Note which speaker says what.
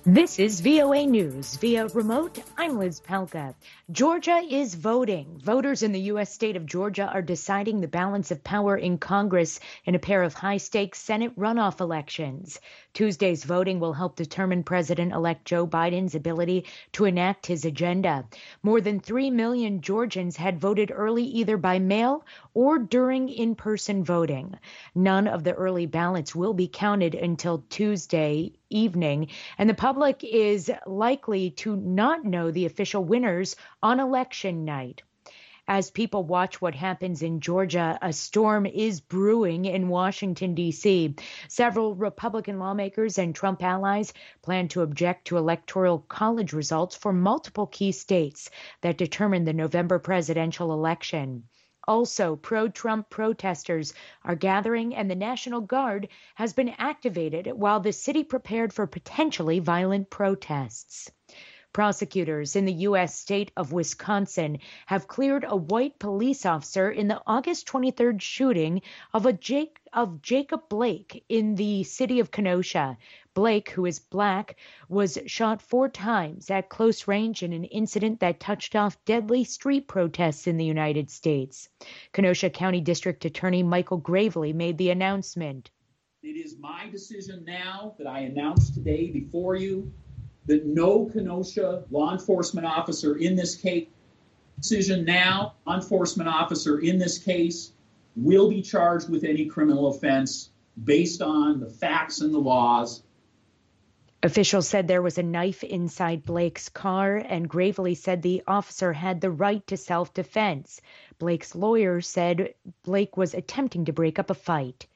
Speaker 1: This is VOA News via remote. I'm Liz Pelka. Georgia is voting. Voters in the U.S. state of Georgia are deciding the balance of power in Congress in a pair of high-stakes Senate runoff elections. Tuesday's voting will help determine President-elect Joe Biden's ability to enact his agenda. More than 3 million Georgians had voted early either by mail or during in-person voting. None of the early ballots will be counted until Tuesday evening, and the public is likely to not know the official winners on election night. As people watch what happens in Georgia, a storm is brewing in Washington, D.C. Several Republican lawmakers and Trump allies plan to object to electoral college results for multiple key states that determine the November presidential election. Also, pro-Trump protesters are gathering, and the National Guard has been activated while the city prepared for potentially violent protests. Prosecutors in the U.S. state of Wisconsin have cleared a white police officer in the August 23rd shooting of Jacob Blake in the city of Kenosha. Blake, who is black, was shot 4 times at close range in an incident that touched off deadly street protests in the United States. Kenosha County District Attorney Michael Gravely made the announcement.
Speaker 2: It is my decision now that I announce today before you that no Kenosha law enforcement officer in this case, will be charged with any criminal offense based on the facts and the laws.
Speaker 1: Officials said there was a knife inside Blake's car, and Gravely said the officer had the right to self-defense. Blake's lawyer said Blake was attempting to break up a fight.